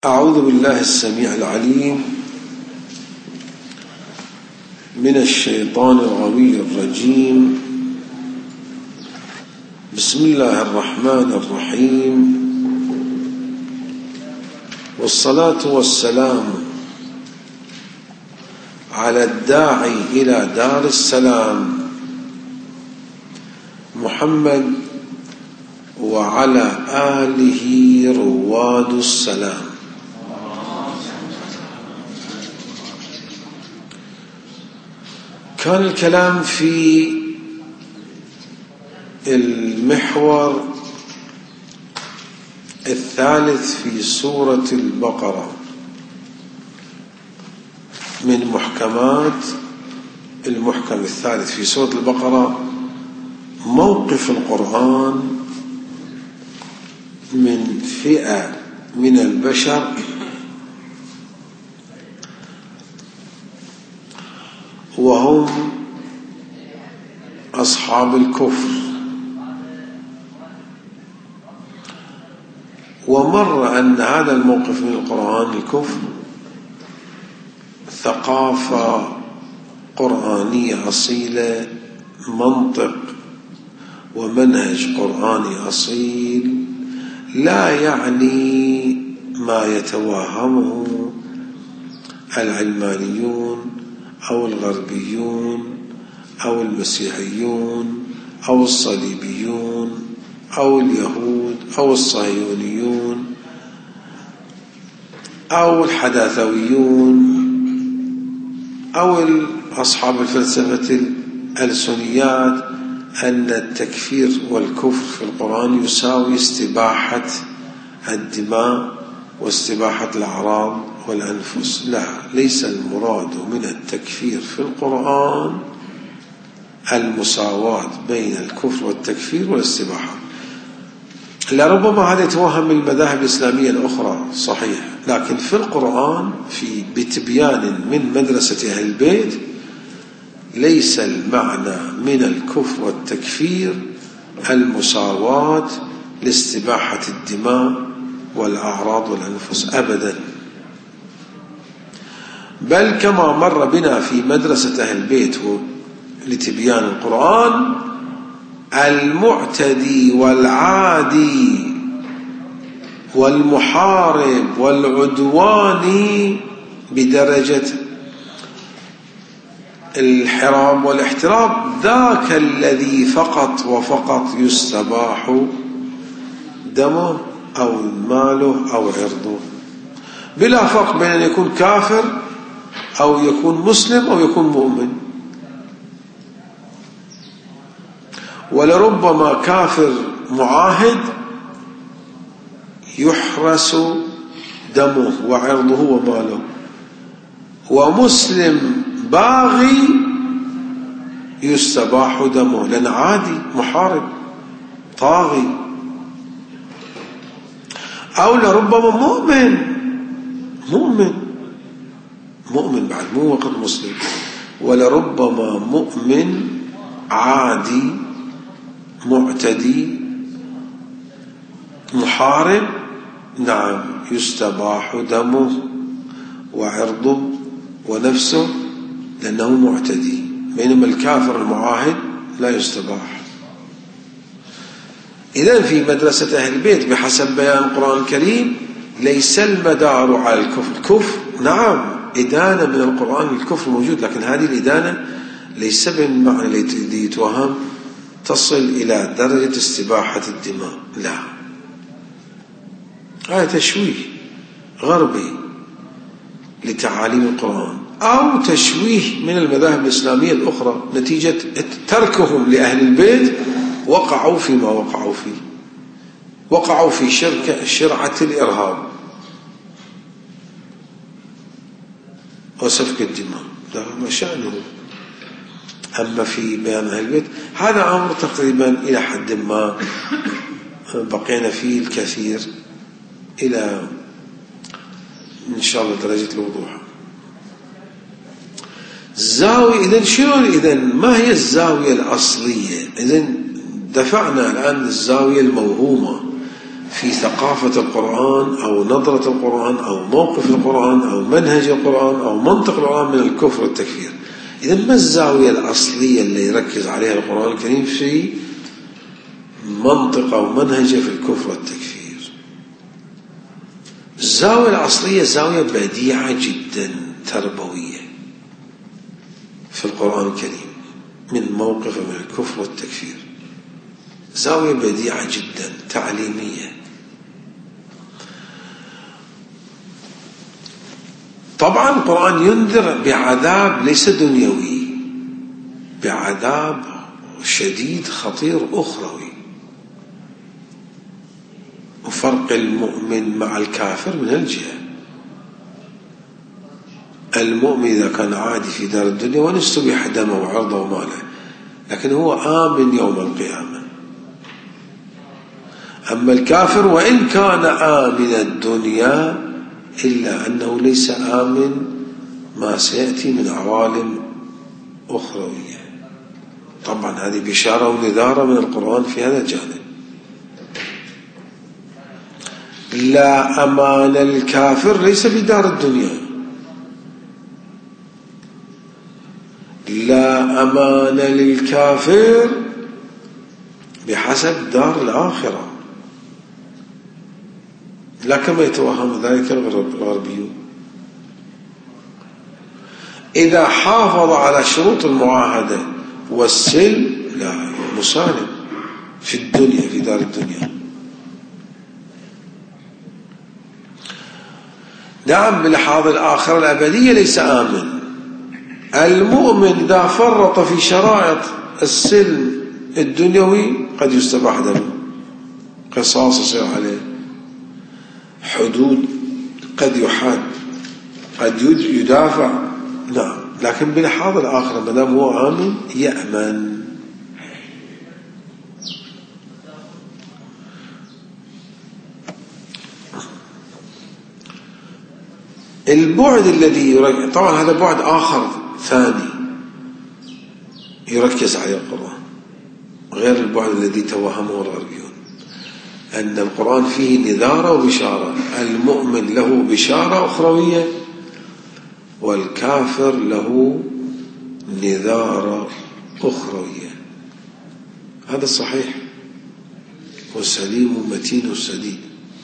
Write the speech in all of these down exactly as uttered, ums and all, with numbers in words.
أعوذ بالله السميع العليم من الشيطان الغوي الرجيم. بسم الله الرحمن الرحيم، والصلاة والسلام على الداعي إلى دار السلام محمد وعلى آله رواد السلام. كان الكلام في المحور الثالث في سورة البقرة من محكمات المحكم الثالث في سورة البقرة، موقف القرآن من فئة من البشر وهم أصحاب الكفر. ومر أن هذا الموقف من القرآن الكفر ثقافة قرآنية أصيلة، منطق ومنهج قرآني أصيل، لا يعني ما يتوهمه العلمانيون أو الغربيون أو المسيحيون أو الصليبيون أو اليهود أو الصهيونيون أو الحداثويون أو أصحاب الفلسفة الألسنيات، أن التكفير والكفر في القرآن يساوي استباحة الدماء واستباحة الأعراض والأنفس. لا، ليس المراد من التكفير في القرآن المساواة بين الكفر والتكفير والاستباحة. لربما هذا يتوهم المذاهب الإسلامية الأخرى، صحيح، لكن في القرآن في بتبيان من مدرسة أهل البيت ليس المعنى من الكفر والتكفير المساواة لاستباحة الدماء والأعراض والأنفس أبدا، بل كما مر بنا في مدرسة أهل البيت لتبيان القرآن، المعتدي والعادي والمحارب والعدواني بدرجة الحرام والاحترام ذاك الذي فقط وفقط يستباح دمه أو ماله أو عرضه، بلا فرق بين أن يكون كافر أو يكون مسلم أو يكون مؤمن. ولربما كافر معاهد يحرس دمه وعرضه وماله، ومسلم باغي يستباح دمه لأنه عادي محارب طاغي. أو لربما مؤمن مؤمن مؤمن بعد مو وقت مسلم، ولربما مؤمن عادي معتدي محارب، نعم، يستباح دمه وعرضه ونفسه لأنه معتدي، بينما الكافر المعاهد لا يستباح. إذن في مدرسة أهل البيت بحسب بيان القرآن الكريم ليس المدار على الكفر. الكفر نعم إدانة من القرآن، الكفر موجود، لكن هذه الإدانة ليس بالمعنى الذي يتوهم تصل إلى درجة استباحة الدماء، لا، هذا تشويه غربي لتعاليم القرآن أو تشويه من المذاهب الإسلامية الأخرى نتيجة تركهم لأهل البيت، وقعوا فيما وقعوا فيه، وقعوا في شركة شرعة الإرهاب وسفك الدماء، ده ما شأنه. أما في بيان أهل البيت هذا أمر تقريبا إلى حد ما بقينا فيه الكثير إلى إن شاء الله درجة الوضوح. الزاوية إذن شلون؟ إذن ما هي الزاوية الأصلية؟ إذن دفعنا الآن الزاوية الموهومة في ثقافة القرآن أو نظرة القرآن أو موقف القرآن أو منهج القرآن أو منطق القرآن من الكفر والتكفير. إذن ما الزاوية الأصلية اللي يركز عليها القرآن الكريم في منطق أو منهجه في الكفر والتكفير؟ الزاوية الأصلية زاوية بديعة جدا تربوية في القرآن الكريم من موقف من الكفر والتكفير، زاوية بديعة جدا تعليمية. طبعا القرآن ينذر بعذاب ليس دنيوي، بعذاب شديد خطير أخروي، وفرق المؤمن مع الكافر من الجهة. المؤمن إذا كان عادي في دار الدنيا ونستبيح دمه وعرضه وماله، لكن هو آمن يوم القيامة. أما الكافر وإن كان آمن الدنيا إلا أنه ليس آمن ما سيأتي من عوالم أخروية. طبعا هذه بشارة ونذارة من القرآن في هذا الجانب. لا أمان الكافر ليس بدار الدنيا، لا أمان للكافر بحسب دار الآخرة، لا كما يتوهم ذلك الغربيون. إذا حافظ على شروط المعاهدة والسلم لا مسالم في الدنيا في دار الدنيا. نعم بلحاظ الآخرة الأبدية ليس آمن. المؤمن إذا فرط في شرائط السلم الدنيوي قد يستباح دمه، قصاص يصير عليه، حدود قد يحاد، قد يدافع. نعم، لكن بلحاظ الآخرة ما دام هو آمن يأمن. البعد الذي يركز، طبعا هذا بعد آخر ثاني يركز عليه القرآن غير البعد الذي توهمه الغربيون، أن القرآن فيه نذارة وبشارة. المؤمن له بشارة أخروية والكافر له نذارة أخروية. هذا صحيح والسليم ومتين والسديد.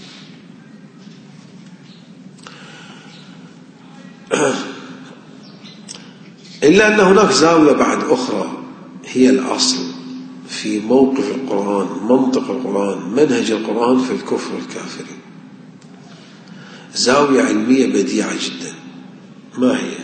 إلا أن هناك زاوية بعد أخرى هي الأصل في موقف القرآن، منطق القرآن، منهج القرآن في الكفر والكافرين. زاوية علمية بديعة جدا. ما هي؟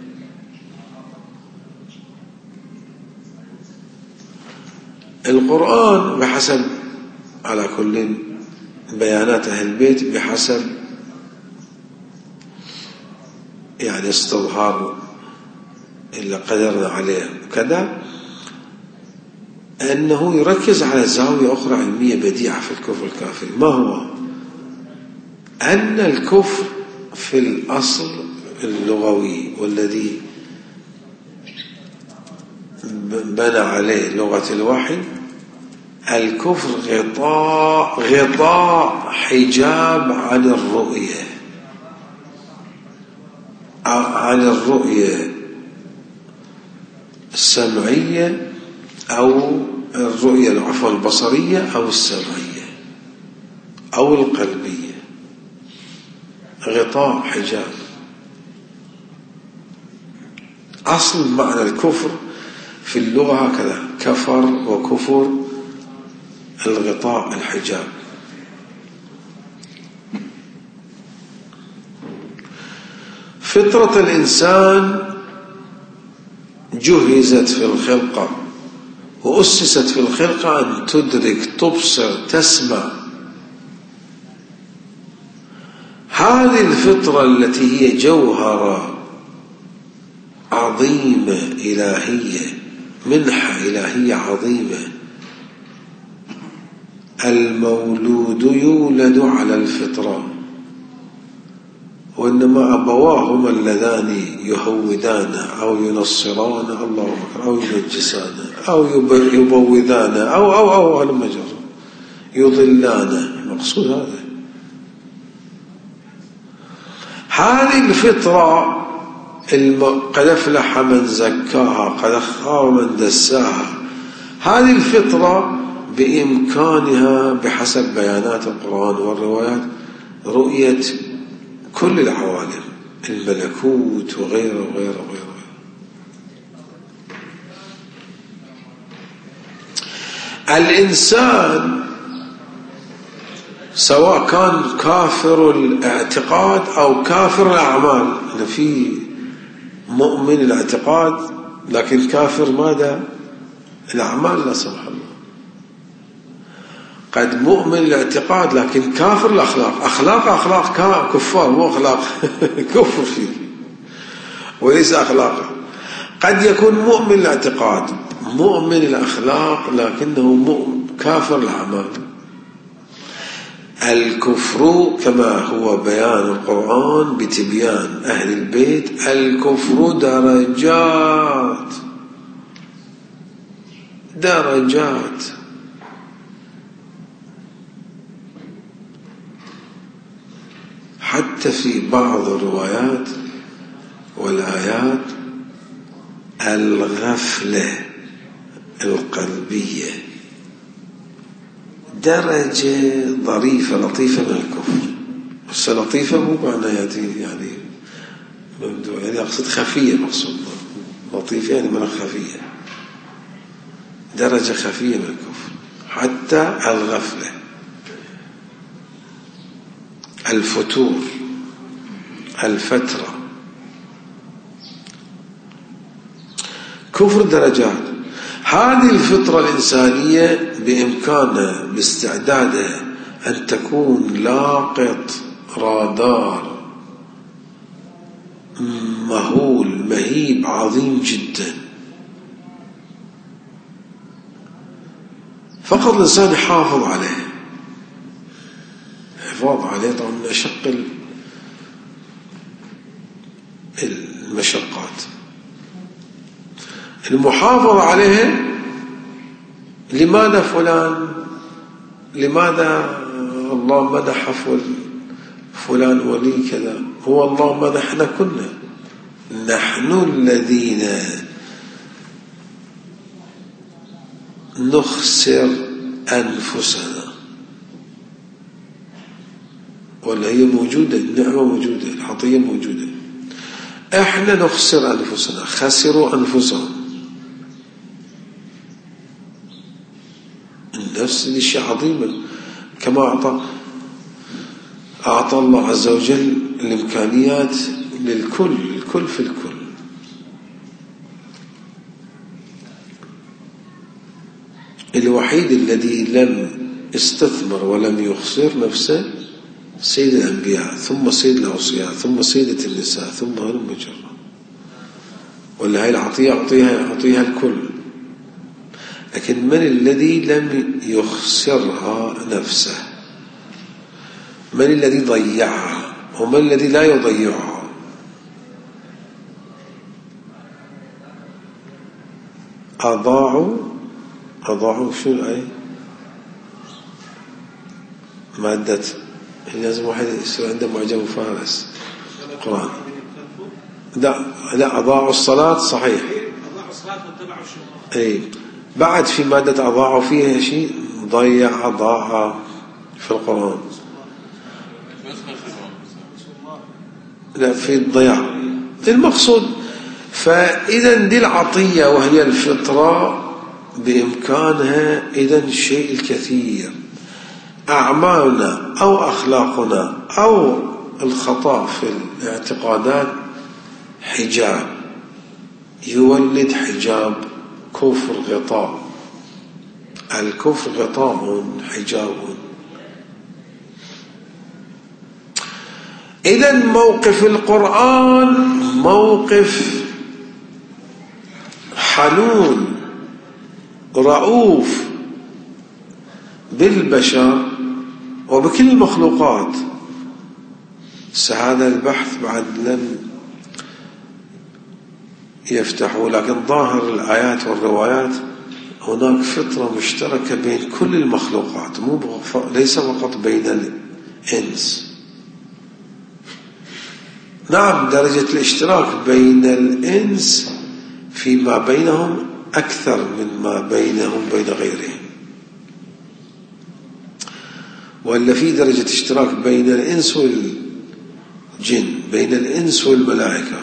القرآن بحسب على كل بيانات أهل البيت بحسب يعني استظهار اللي قدرنا عليه كذا، أنه يركز على زاوية أخرى علمية بديعة في الكفر والكافر. ما هو؟ أن الكفر في الأصل اللغوي والذي بنى عليه لغة الوحي، الكفر غطاء غطاء حجاب عن الرؤية، عن الرؤية السمعية أو الرؤية العفو البصرية أو السمعية أو القلبية. غطاء حجاب. أصل معنى الكفر في اللغة هكذا: كفر وكفر، الغطاء الحجاب. فطرة الإنسان جهزت في الخلقة وأسست في الخلقة أن تدرك، تبصر، تسمع. هذه الفطرة التي هي جوهرة عظيمة إلهية، منحة إلهية عظيمة. المولود يولد على الفطرة، وإنما أبواه هما اللذان يهودانه أو ينصرانه الله أكبر أو يمجسانه أو يبوذانه أو أو أو لما جرى يضلانه المقصود هذا. هذه الفطرة قد أفلح من زكاها قد خاب من دساها، هذه الفطرة بإمكانها بحسب بيانات القرآن والروايات رؤية كل العوالم، الملكوت وغيره وغيره وغيره. الإنسان سواء كان كافر الاعتقاد أو كافر الأعمال، في مؤمن الاعتقاد لكن كافر ماذا؟ الأعمال، لا سمح الله. قد مؤمن الاعتقاد لكن كافر الأخلاق، أخلاق أخلاق كفار، مو أخلاق كفر فيه وليس أخلاقه. قد يكون مؤمن الاعتقاد مؤمن الأخلاق لكنه مؤمن كافر الأعمال. الكفر كما هو بيان القرآن بتبيان أهل البيت، الكفر درجات درجات. حتى في بعض الروايات والآيات الغفلة القلبية درجة ظريفة لطيفة من الكفر. بس لطيفة مو معنى يأتي يعني ممدوح، يعني أقصد خفية، مقصود لطيفة يعني من خفية، درجة خفية من الكفر. حتى الغفلة، الفتور، الفترة، كفر درجات. هذه الفطرة الإنسانية بإمكانها باستعدادها أن تكون لاقط رادار مهول مهيب عظيم جدا. فقط الإنسان يحافظ عليه، الحفاظ عليه طبعا من أشق المشقات. المحافظة عليها، لماذا فلان، لماذا الله مدح فلان ولي كذا؟ هو الله مدحنا كنا، نحن الذين نخسر أنفسنا، ولا هي موجودة، النعمة موجودة، العطية موجودة، احنا نخسر أنفسنا، خسروا أنفسهم. النفس دي شيء عظيم، كما أعطى أعطى الله عز وجل الإمكانيات للكل، الكل في الكل. الوحيد الذي لم استثمر ولم يخسر نفسه سيد الأنبياء، ثم سيد الأوصياء، ثم سيدة النساء، ثم هلم جرا. ولا هاي العطية أعطيها أعطيها الكل. لكن من الذي لم يخسرها نفسه؟ من الذي ضيعها؟ ومن الذي لا يضيعها؟ أضاعوا أضاعوا شو الآية؟ مادة لازم واحد يصير عنده معجم فارس القرآن. لا لا أضاعوا الصلاة، صحيح، أضاعوا الصلاة واتبعوا الشهوات. أي بعد في مادة أضاعوا فيها شيء، ضيع ضاع في القرآن، لا في الضياع المقصود. فإذا دي العطية وهي الفطرة بإمكانها إذا الشيء الكثير. أعمالنا أو أخلاقنا أو الخطأ في الاعتقادات حجاب يولد حجاب، كفر غطاء، الكفر غطاء حجاب. إذن موقف القرآن موقف حنون رؤوف بالبشر وبكل المخلوقات. هذا البحث بعد لم يفتحوا، لكن ظاهر الآيات والروايات هناك فطرة مشتركة بين كل المخلوقات، مو ليس فقط بين الإنس. نعم درجة الاشتراك بين الإنس فيما بينهم أكثر مما بينهم بين غيرهم، ولا في درجة اشتراك بين الإنس والجن، بين الإنس والملائكة.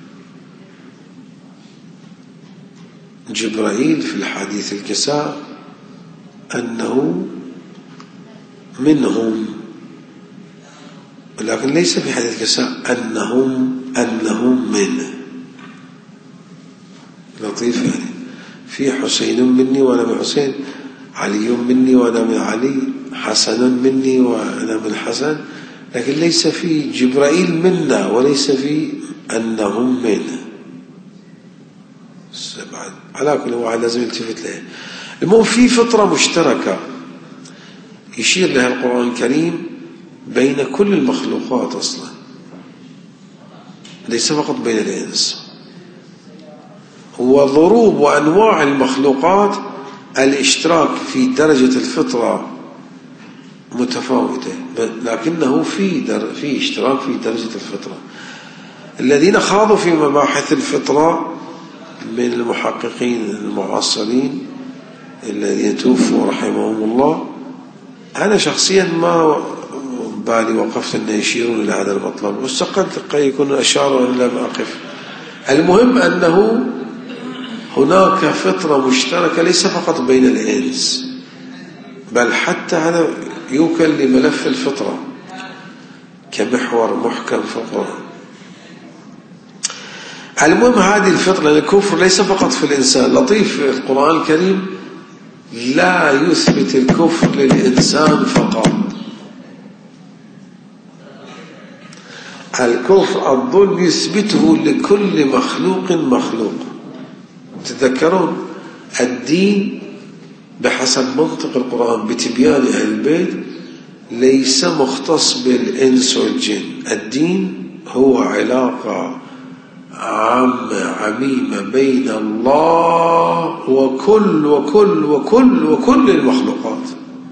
جبرائيل في الحديث الكساء أنه منهم، ولكن ليس في حديث الكساء أنهم أنهم منه. لطيف يعني، في حسين مني وأنا من حسين، علي مني وأنا من علي، حسن مني وأنا من حسن، لكن ليس في جبرائيل منا وليس في أنهم منه. على كل واحد لازم يلتفت له. المهم في فطرة مشتركة يشير لها القرآن الكريم بين كل المخلوقات أصلا، ليس فقط بين الإنس. وضروب وأنواع المخلوقات الاشتراك في درجة الفطرة متفاوتة، لكنه في در في اشتراك في درجة الفطرة. الذين خاضوا في مباحث الفطرة من المحققين المعاصرين الذين توفوا رحمهم الله، أنا شخصيا ما بالي وقفت أن يشيرون إلى هذا المطلب، واستقلت قد يكون أشاروا أن لم أقف. المهم أنه هناك فطرة مشتركة ليس فقط بين الإنس، بل حتى هذا يوكل لملف الفطرة كمحور محكم في القرآن. المهم هذه الفطرة، الكفر ليس فقط في الإنسان. لطيف القرآن الكريم لا يثبت الكفر للإنسان فقط. الكفر الظلم يثبته لكل مخلوق مخلوق. تذكرون الدين بحسب منطق القرآن بتبيان أهل البيت ليس مختص بالإنس والجن. الدين هو علاقة عامة عميمة بين الله وكل وكل وكل وكل المخلوقات.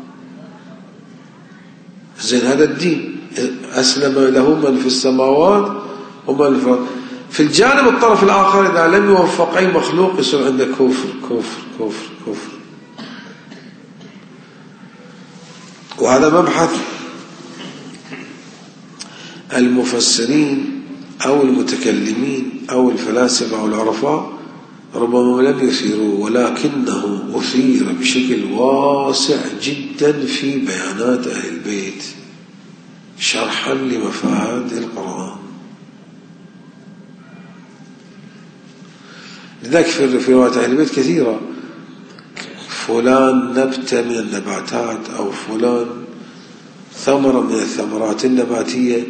زين هذا الدين أسلم له من في السماوات ومن في الأرض. في الجانب الطرف الآخر إذا لم يوفق أي مخلوق يصير عنده كفر كفر كفر كفر. وهذا مبحث المفسرين أو المتكلمين أو الفلاسفة أو العرفاء ربما لم يثيروه، ولكنه أثير بشكل واسع جدا في بيانات أهل البيت شرحا لمفاد القرآن. لذلك في روايات أهل البيت كثيرة، فلان نبتة من النباتات أو فلان ثمرة من الثمرات النباتية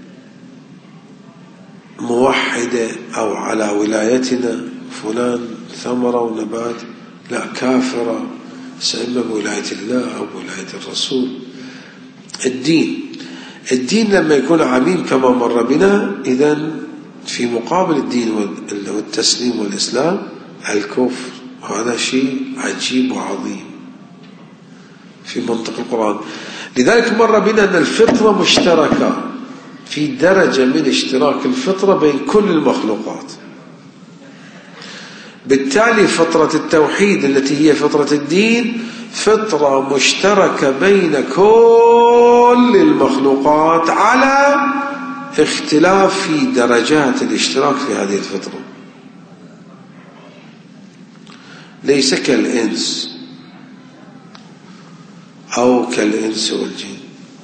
موحدة أو على ولايتنا، فلان ثمرة ونبات لا كافرة سإما بولاية الله أو بولاية الرسول. الدين الدين لما يكون عميم كما مر بنا، إذن في مقابل الدين والتسليم والإسلام الكفر، وهذا شيء عجيب وعظيم في منطق القرآن. لذلك مر بنا أن الفطرة مشتركة في درجة من اشتراك الفطرة بين كل المخلوقات. بالتالي فطرة التوحيد التي هي فطرة الدين فطرة مشتركة بين كل المخلوقات على اختلاف في درجات الاشتراك في هذه الفطرة. ليس كالإنس أو كالإنس والجن.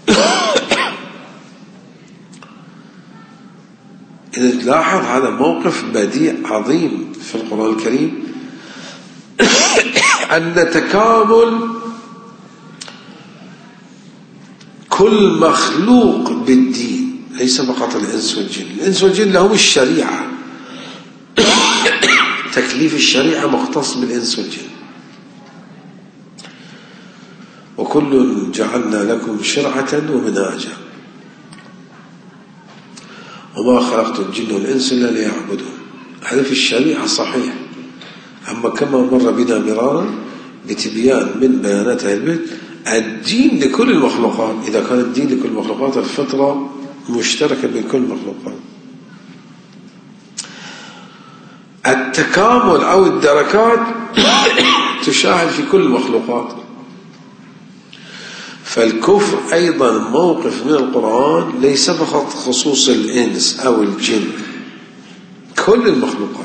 إذا تلاحظ هذا موقف بديع عظيم في القرآن الكريم أن تكامل كل مخلوق بالدين، ليس فقط الإنس والجن. الإنس والجن لهم الشريعة، تكليف الشريعة مختص بالإنس والجن. وكل جعلنا لكم شرعة ومنهاجا وما خلقت الجن والإنس إلا ليعبدون. هذا في الشريعة صحيح. أما كما مر بنا مرارا لتبيان من بيانات أهل البيت الدين لكل المخلوقات. إذا كان الدين لكل المخلوقات الفطرة مشتركة بين كل المخلوقات. التكامل أو الدركات تشاهد في كل المخلوقات. فالكفر أيضا موقف من القرآن ليس فقط خصوص الإنس أو الجن، كل المخلوقات.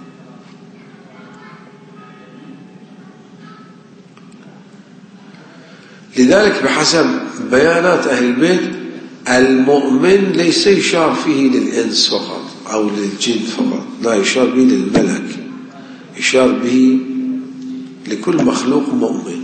لذلك بحسب بيانات أهل البيت المؤمن ليس يشار فيه للإنس فقط أو للجن فقط، لا، يشار به للملك، يشار به لكل مخلوق مؤمن.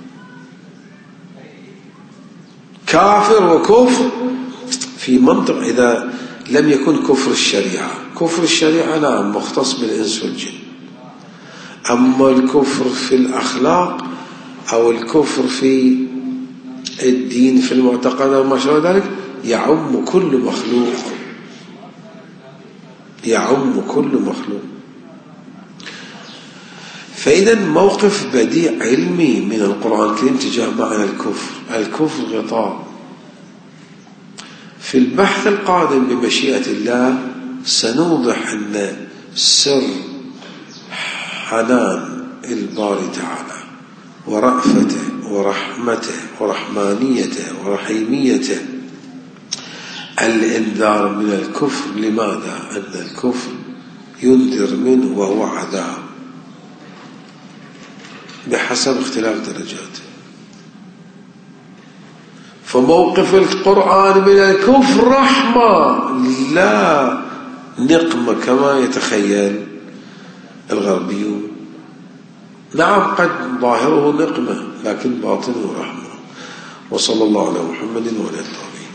كافر وكفر في منطق إذا لم يكن كفر الشريعة. كفر الشريعة نعم مختص بالإنس والجن. أما الكفر في الأخلاق أو الكفر في الدين في المعتقد وما شابه ذلك يعم كل مخلوق، يعم كل مخلوق. فإذا موقف بديع علمي من القرآن الكريم تجاه معنى الكفر. الكفر غطاء. في البحث القادم بمشيئة الله سنوضح أن سر حنان الباري تعالى ورأفته ورحمته ورحمانيته ورحيميته الإنذار من الكفر. لماذا؟ أن الكفر ينذر منه وهو عذاب بحسب اختلاف درجاته. فموقف القرآن من الكفر رحمة لا نقمة كما يتخيل الغربيون. نعم قد ظاهره نقمة لكن باطنه رحمة. وصلى الله على محمد وعلى آله.